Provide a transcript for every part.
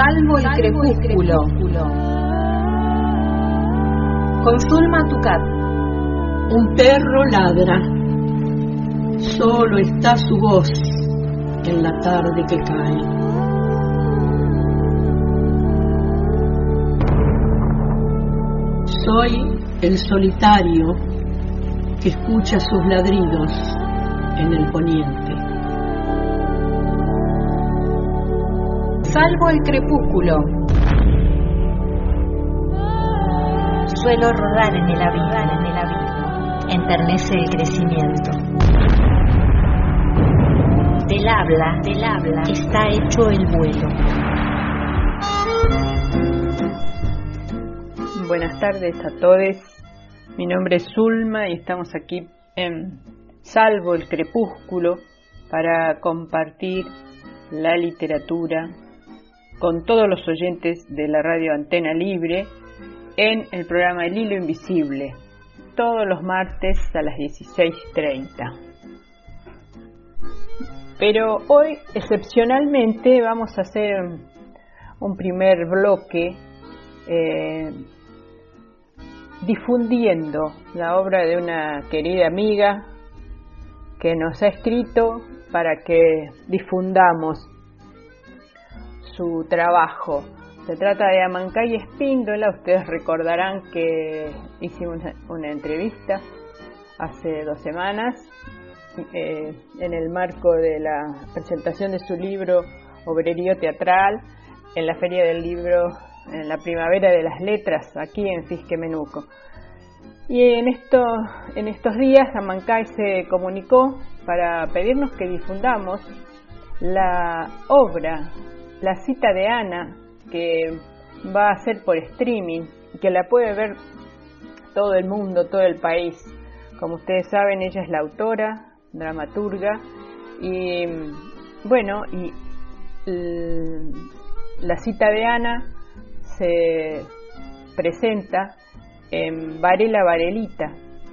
Salvo el crepúsculo. Con Zulma Tucat. Un perro ladra. Solo está su voz en la tarde que cae. Soy el solitario que escucha sus ladridos en el poniente. Salvo el crepúsculo. Suelo rodar en el abismo, enternece el crecimiento. Del habla, está hecho el vuelo. Buenas tardes a todos. Mi nombre es Zulma y estamos aquí en Salvo el crepúsculo para compartir la literatura con todos los oyentes de la radio Antena Libre en el programa El Hilo Invisible, todos los martes a las 16:30. Pero hoy, excepcionalmente, vamos a hacer un primer bloque difundiendo la obra de una querida amiga que nos ha escrito para que difundamos su trabajo. Se trata de Amancay Espíndola. Ustedes recordarán que hicimos una entrevista hace 2 semanas en el marco de la presentación de su libro Obrerío Teatral en la Feria del Libro en la Primavera de las Letras aquí en Fisquemenuco. Y en estos días Amancay se comunicó para pedirnos que difundamos la obra La cita de Ana, que va a ser por streaming y que la puede ver todo el mundo, todo el país. Como ustedes saben, ella es la autora, dramaturga y La cita de Ana se presenta en Varela Varelita.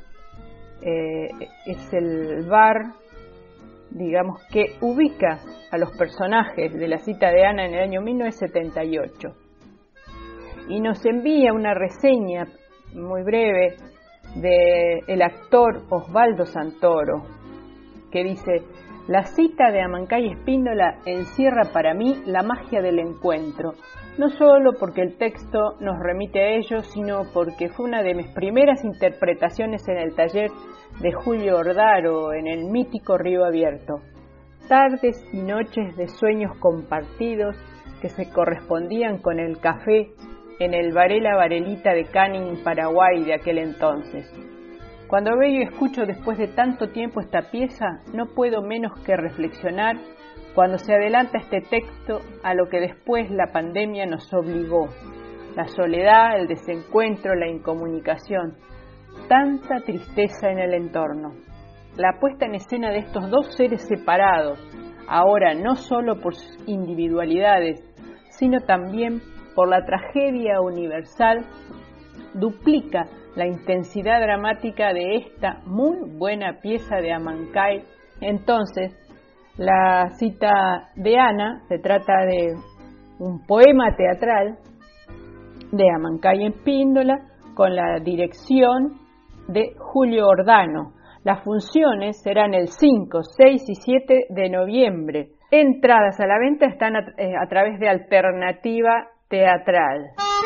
Es el bar, digamos, que ubica a los personajes de La cita de Ana en el año 1978 y nos envía una reseña muy breve de el actor Osvaldo Santoro, que dice: la cita de Amancay Espíndola encierra para mí la magia del encuentro, no solo porque el texto nos remite a ello, sino porque fue una de mis primeras interpretaciones en el taller de Julio Ordaro en el mítico Río Abierto. Tardes y noches de sueños compartidos que se correspondían con el café en el Varela Varelita de Canning, Paraguay de aquel entonces. Cuando veo y escucho después de tanto tiempo esta pieza, no puedo menos que reflexionar cuando se adelanta este texto a lo que después la pandemia nos obligó: la soledad, el desencuentro, la incomunicación, tanta tristeza en el entorno. La puesta en escena de estos dos seres separados, ahora no solo por sus individualidades, sino también por la tragedia universal, duplica la intensidad dramática de esta muy buena pieza de Amancay. Entonces, La cita de Ana se trata de un poema teatral de Amancay Espíndola con la dirección de Julio Ordano. Las funciones serán el 5, 6 y 7 de noviembre. Entradas a la venta están a través de Alternativa Teatral.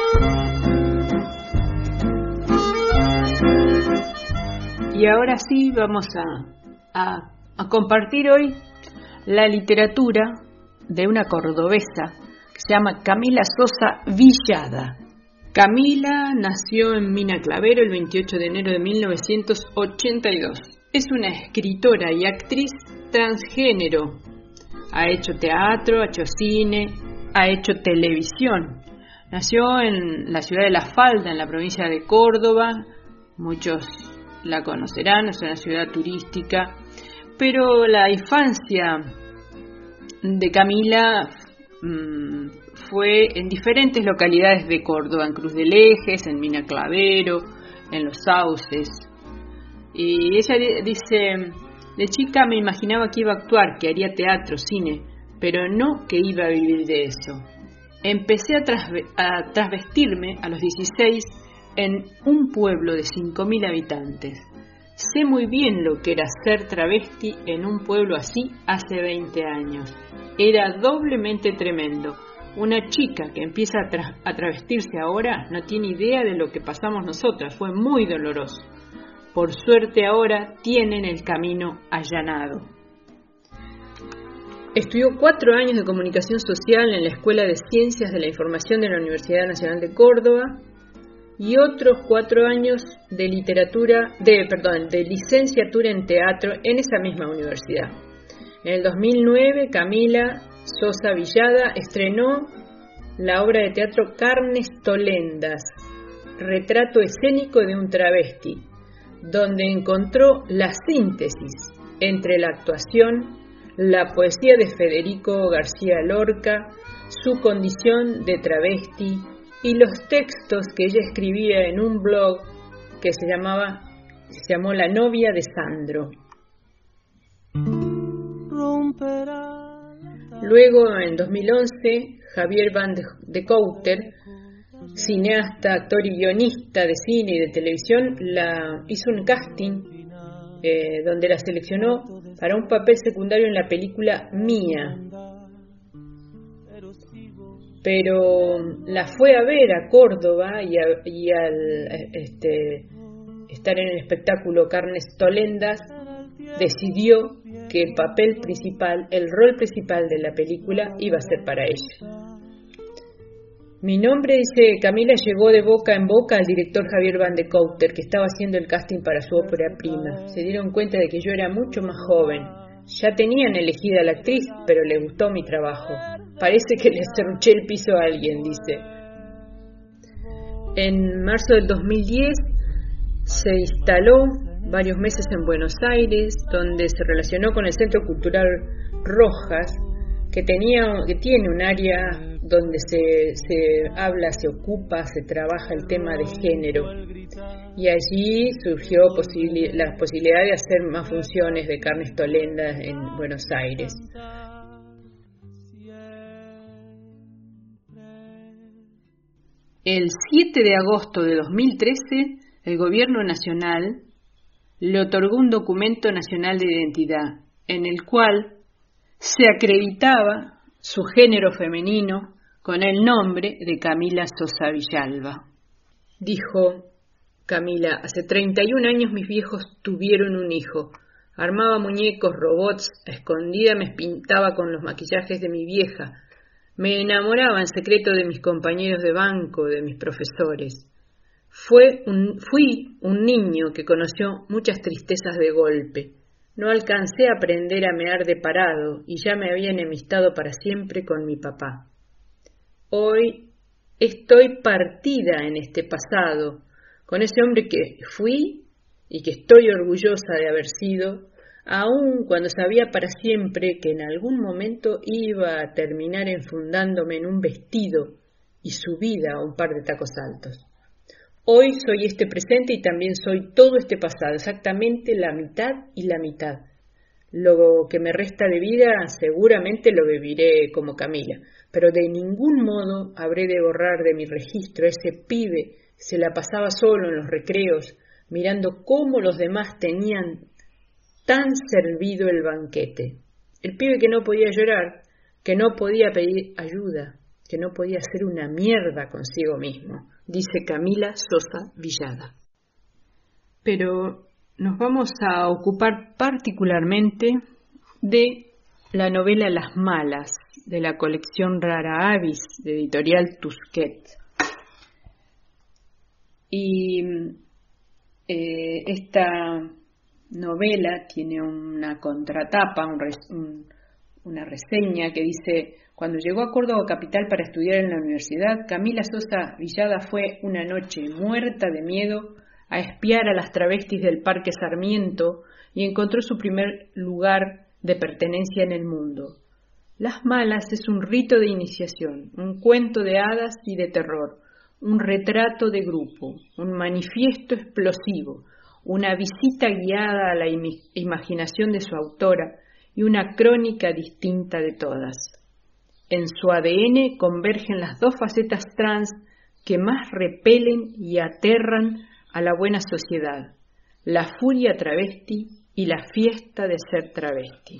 Y ahora sí vamos a compartir hoy la literatura de una cordobesa que se llama Camila Sosa Villada. Camila nació en Mina Clavero el 28 de enero de 1982. Es una escritora y actriz transgénero. Ha hecho teatro, ha hecho cine, ha hecho televisión. Nació en la ciudad de La Falda, en la provincia de Córdoba. Muchos la conocerán, es una ciudad turística. Pero la infancia de Camila fue en diferentes localidades de Córdoba, en Cruz del Ejes, en Mina Clavero, en Los Sauces. Y ella dice: de chica me imaginaba que iba a actuar, que haría teatro, cine, pero no que iba a vivir de eso. Empecé a trasvestirme a los 16 en un pueblo de 5.000 habitantes. Sé muy bien lo que era ser travesti en un pueblo así hace 20 años. Era doblemente tremendo. Una chica que empieza a travestirse ahora no tiene idea de lo que pasamos nosotras. Fue muy doloroso. Por suerte ahora tienen el camino allanado. Estudió 4 años de comunicación social en la Escuela de Ciencias de la Información de la Universidad Nacional de Córdoba y otros 4 años de licenciatura en teatro en esa misma universidad. En el 2009, Camila Sosa Villada estrenó la obra de teatro Carnes Tolendas, retrato escénico de un travesti, donde encontró la síntesis entre la actuación, la poesía de Federico García Lorca, su condición de travesti y los textos que ella escribía en un blog que se llamó La novia de Sandro. Luego, en 2011, Javier Van de Couter, cineasta, actor y guionista de cine y de televisión, hizo un casting donde la seleccionó para un papel secundario en la película Mía. Pero la fue a ver a Córdoba y al estar en el espectáculo Carnes Tolendas, decidió que el rol principal de la película iba a ser para ella. Mi nombre, dice Camila, llegó de boca en boca al director Javier Van de Couter, que estaba haciendo el casting para su ópera prima. Se dieron cuenta de que yo era mucho más joven. Ya tenían elegida a la actriz, pero le gustó mi trabajo. Parece que le serruché el piso a alguien, dice. En marzo del 2010 se instaló varios meses en Buenos Aires, donde se relacionó con el Centro Cultural Rojas, que tiene un área donde se habla, se ocupa, se trabaja el tema de género. Y allí surgió la posibilidad de hacer más funciones de Carnes Tolendas en Buenos Aires. El 7 de agosto de 2013, el Gobierno Nacional le otorgó un documento nacional de identidad, en el cual se acreditaba su género femenino con el nombre de Camila Sosa Villalba. Dijo Camila: hace 31 años mis viejos tuvieron un hijo. Armaba muñecos, robots, a escondida me pintaba con los maquillajes de mi vieja. Me enamoraba en secreto de mis compañeros de banco, de mis profesores. Fui un niño que conoció muchas tristezas de golpe. No alcancé a aprender a mear de parado y ya me había enemistado para siempre con mi papá. Hoy estoy partida en este pasado, con ese hombre que fui y que estoy orgullosa de haber sido, aun cuando sabía para siempre que en algún momento iba a terminar enfundándome en un vestido y subida a un par de tacos altos. Hoy soy este presente y también soy todo este pasado, exactamente la mitad y la mitad. Lo que me resta de vida seguramente lo viviré como Camila, pero de ningún modo habré de borrar de mi registro ese pibe que se la pasaba solo en los recreos, mirando cómo los demás tenían tan servido el banquete. El pibe que no podía llorar, que no podía pedir ayuda, que no podía hacer una mierda consigo mismo, dice Camila Sosa Villada. Pero nos vamos a ocupar particularmente de la novela Las Malas, de la colección Rara Avis, de editorial Tusquets. Y esta novela tiene una contratapa, una reseña que dice: cuando llegó a Córdoba capital para estudiar en la universidad, Camila Sosa Villada fue una noche muerta de miedo a espiar a las travestis del Parque Sarmiento y encontró su primer lugar de pertenencia en el mundo. Las Malas es un rito de iniciación, un cuento de hadas y de terror, un retrato de grupo, un manifiesto explosivo, una visita guiada a la imaginación de su autora y una crónica distinta de todas. En su ADN convergen las dos facetas trans que más repelen y aterran a la buena sociedad: la furia travesti y la fiesta de ser travesti.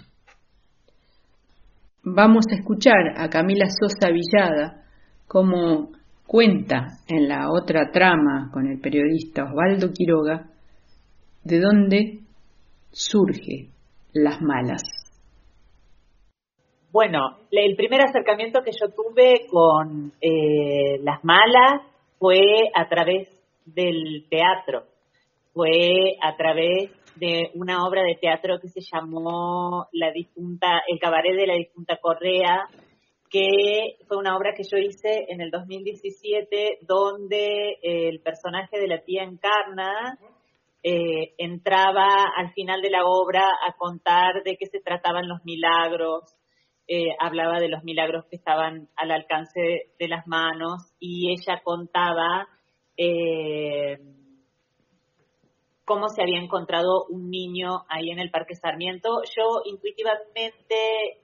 Vamos a escuchar a Camila Sosa Villada como cuenta en la otra trama con el periodista Osvaldo Quiroga de dónde surge Las Malas. Bueno, el primer acercamiento que yo tuve con Las Malas fue a través del teatro, fue a través de una obra de teatro que se llamó El Cabaret de la Difunta Correa, que fue una obra que yo hice en el 2017, donde el personaje de la tía Encarna entraba al final de la obra a contar de qué se trataban los milagros, hablaba de los milagros que estaban al alcance de las manos, y ella contaba cómo se había encontrado un niño ahí en el Parque Sarmiento. Yo intuitivamente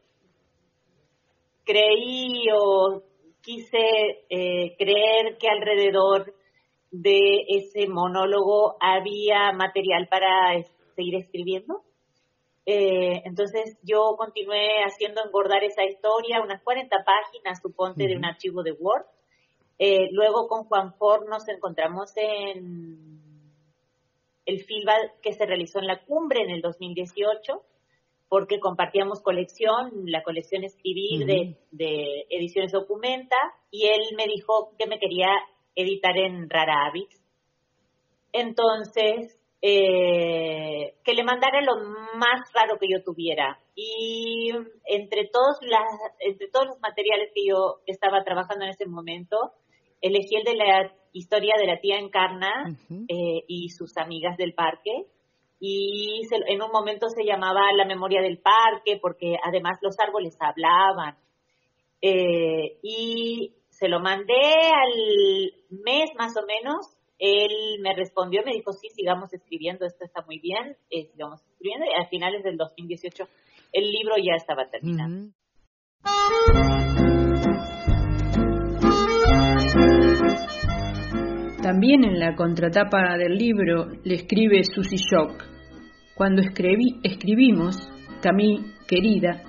creí o quise creer que alrededor de ese monólogo había material para seguir escribiendo. Entonces yo continué haciendo engordar esa historia, unas 40 páginas, suponte, de un archivo de Word. Luego con Juan Ford nos encontramos en el FILBA que se realizó en la Cumbre en el 2018, porque compartíamos colección, la colección Escribir de Ediciones Documenta, y él me dijo que me quería editar en Rara Avis. Entonces, que le mandara lo más raro que yo tuviera. Y entre todos los materiales que yo estaba trabajando en ese momento, elegí el de la historia de la tía Encarna y sus amigas del parque, y en un momento se llamaba La Memoria del Parque, porque además los árboles hablaban. Y se lo mandé al mes más o menos. Él me respondió, me dijo, sí, sigamos escribiendo, esto está muy bien, sigamos escribiendo, y a finales del 2018 el libro ya estaba terminado. También en la contratapa del libro le escribe Susie Shock: cuando escribimos, Cami querida,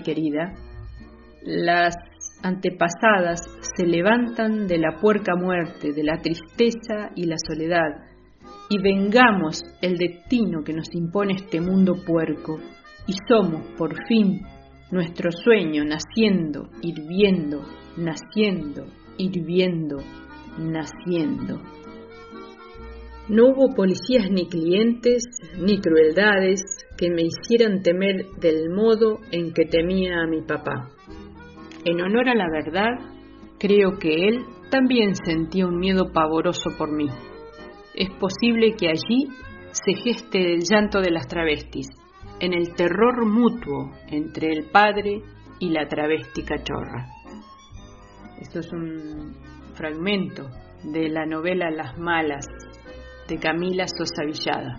las antepasadas se levantan de la puerca muerte, de la tristeza y la soledad, y vengamos el destino que nos impone este mundo puerco, y somos, por fin, nuestro sueño naciendo, hirviendo, naciendo, hirviendo, naciendo. No hubo policías ni clientes, ni crueldades que me hicieran temer del modo en que temía a mi papá. En honor a la verdad, creo que él también sentía un miedo pavoroso por mí. Es posible que allí se geste el llanto de las travestis, en el terror mutuo entre el padre y la travesti cachorra. Esto es un fragmento de la novela Las Malas, de Camila Sosa Villada.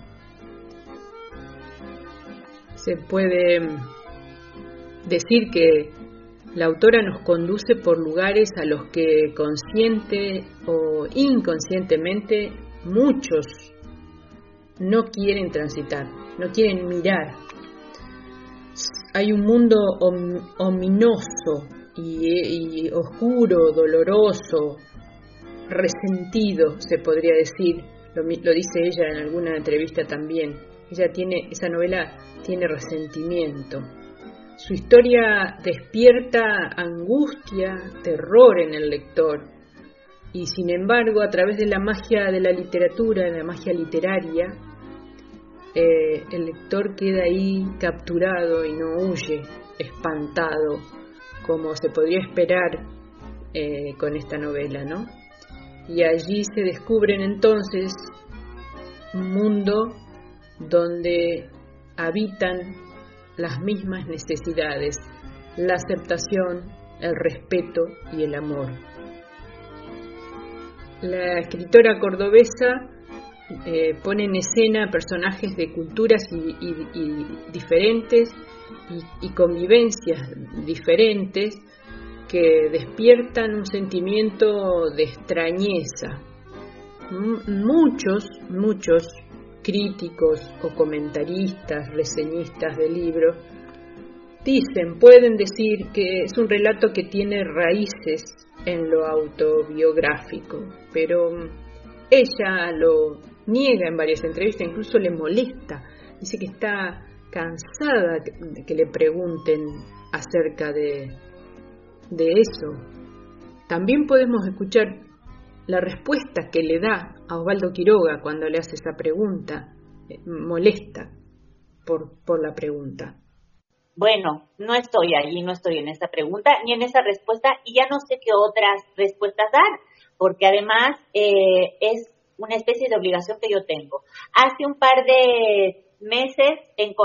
Se puede decir que la autora nos conduce por lugares a los que consciente o inconscientemente muchos no quieren transitar, no quieren mirar. Hay un mundo ominoso y oscuro, doloroso, resentido, se podría decir. Lo dice ella en alguna entrevista también. Esa novela tiene resentimiento. Su historia despierta angustia, terror en el lector. Y sin embargo, a través de la magia de la literatura, de la magia literaria, el lector queda ahí capturado y no huye, espantado, como se podría esperar con esta novela, ¿no? Y allí se descubren entonces un mundo donde habitan las mismas necesidades, la aceptación, el respeto y el amor. La escritora cordobesa pone en escena personajes de culturas y diferentes y convivencias diferentes que despiertan un sentimiento de extrañeza. Muchos críticos o comentaristas, reseñistas de libros, pueden decir que es un relato que tiene raíces en lo autobiográfico, pero ella lo niega en varias entrevistas, incluso le molesta, dice que está cansada de que le pregunten acerca de eso. También podemos escuchar la respuesta que le da a Osvaldo Quiroga cuando le hace esa pregunta, molesta por la pregunta. Bueno, no estoy allí, no estoy en esa pregunta ni en esa respuesta y ya no sé qué otras respuestas dar, porque además es una especie de obligación que yo tengo. Hace un par de meses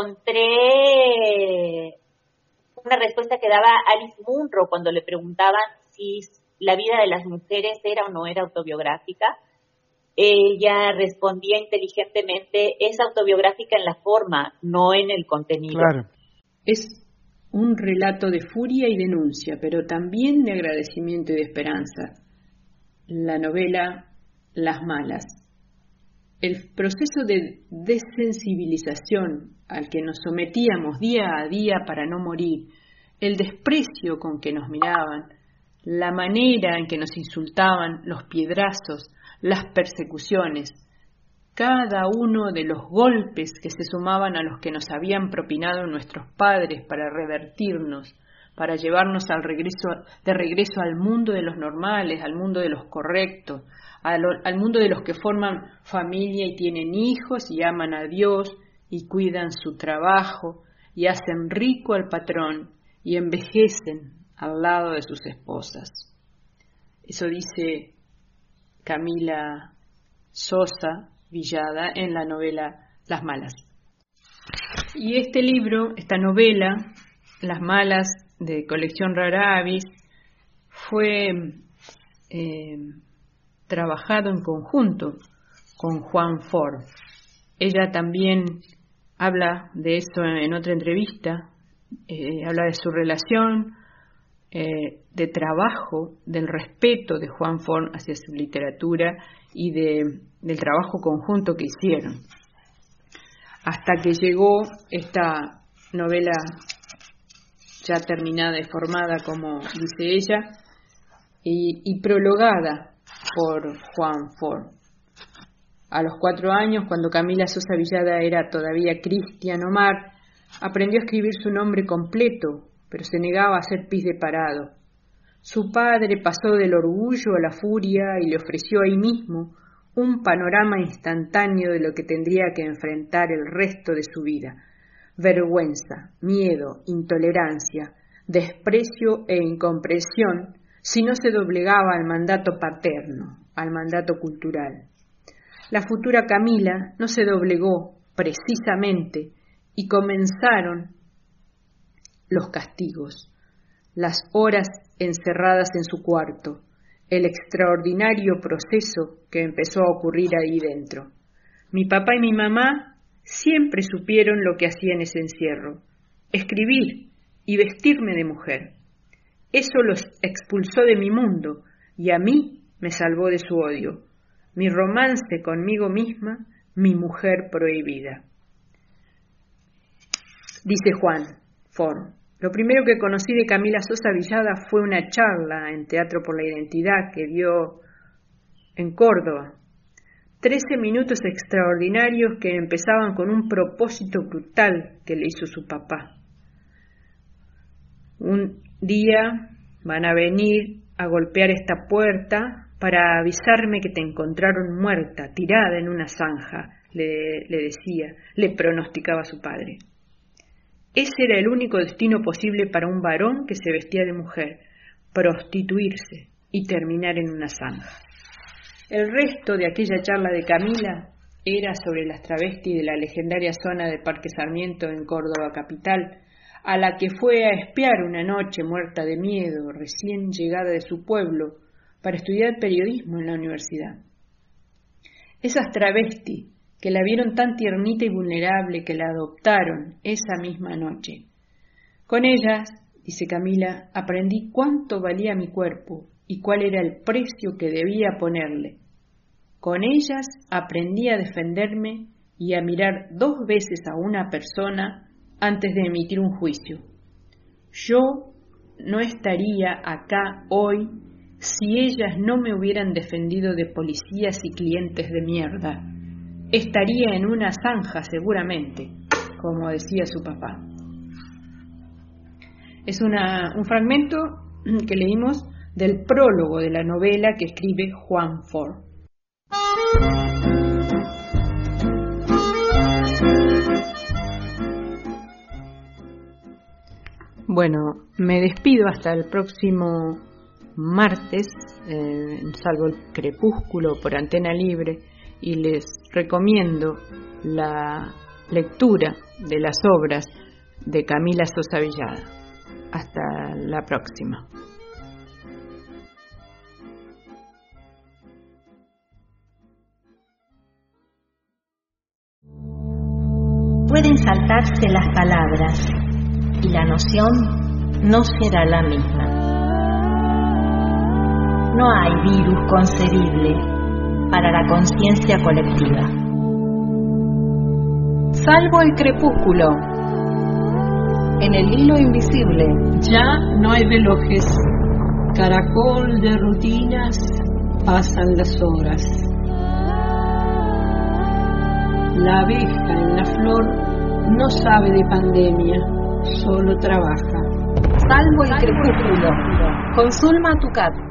encontré una respuesta que daba Alice Munro cuando le preguntaban si la vida de las mujeres era o no era autobiográfica. Ella respondía inteligentemente, es autobiográfica en la forma, no en el contenido. Claro. Es un relato de furia y denuncia, pero también de agradecimiento y de esperanza. La novela Las Malas. El proceso de desensibilización al que nos sometíamos día a día para no morir, el desprecio con que nos miraban, la manera en que nos insultaban, los piedrazos, las persecuciones, cada uno de los golpes que se sumaban a los que nos habían propinado nuestros padres para revertirnos, para llevarnos de regreso al mundo de los normales, al mundo de los correctos, al mundo de los que forman familia y tienen hijos y aman a Dios y cuidan su trabajo y hacen rico al patrón y envejecen al lado de sus esposas. Eso dice Camila Sosa Villada en la novela Las Malas. Y este libro, esta novela, Las Malas, de colección Rara Avis, fue trabajado en conjunto con Juan Ford. Ella también habla de eso en otra entrevista, habla de su relación de trabajo, del respeto de Juan Ford hacia su literatura y del trabajo conjunto que hicieron, hasta que llegó esta novela ya terminada y formada, como dice ella, y prologada por Juan Ford. A los 4 años, cuando Camila Sosa Villada era todavía Cristian Omar, aprendió a escribir su nombre completo, pero se negaba a ser pis de parado. Su padre pasó del orgullo a la furia y le ofreció ahí mismo un panorama instantáneo de lo que tendría que enfrentar el resto de su vida: vergüenza, miedo, intolerancia, desprecio e incomprensión si no se doblegaba al mandato paterno, al mandato cultural. La futura Camila no se doblegó precisamente y comenzaron los castigos, las horas encerradas en su cuarto, el extraordinario proceso que empezó a ocurrir ahí dentro. Mi papá y mi mamá siempre supieron lo que hacía en ese encierro: escribir y vestirme de mujer. Eso los expulsó de mi mundo y a mí me salvó de su odio. Mi romance conmigo misma, mi mujer prohibida. Dice Juan Ford: lo primero que conocí de Camila Sosa Villada fue una charla en Teatro por la Identidad que dio en Córdoba. 13 minutos extraordinarios que empezaban con un propósito brutal que le hizo su papá. Un día van a venir a golpear esta puerta para avisarme que te encontraron muerta, tirada en una zanja, le decía, le pronosticaba su padre. Ese era el único destino posible para un varón que se vestía de mujer: prostituirse y terminar en una zanja. El resto de aquella charla de Camila era sobre las travestis de la legendaria zona de Parque Sarmiento en Córdoba capital, a la que fue a espiar una noche muerta de miedo, recién llegada de su pueblo, para estudiar periodismo en la universidad. Esas travestis que la vieron tan tiernita y vulnerable que la adoptaron esa misma noche. Con ellas, dice Camila, aprendí cuánto valía mi cuerpo y cuál era el precio que debía ponerle. Con ellas aprendí a defenderme y a mirar 2 veces a una persona antes de emitir un juicio. Yo no estaría acá hoy si ellas no me hubieran defendido de policías y clientes de mierda. Estaría en una zanja seguramente, como decía su papá. Es un fragmento que leímos del prólogo de la novela que escribe Juan Ford. Bueno, me despido hasta el próximo martes, salvo el crepúsculo por Antena Libre, y les recomiendo la lectura de las obras de Camila Sosa Villada. Hasta la próxima. Pueden saltarse las palabras y la noción no será la misma. No hay virus concebible para la conciencia colectiva. Salvo el crepúsculo. En el hilo invisible. Ya no hay relojes. Caracol de rutinas, pasan las horas. La abeja en la flor no sabe de pandemia, solo trabaja. Salvo el crepúsculo. Con Zulma Tucat.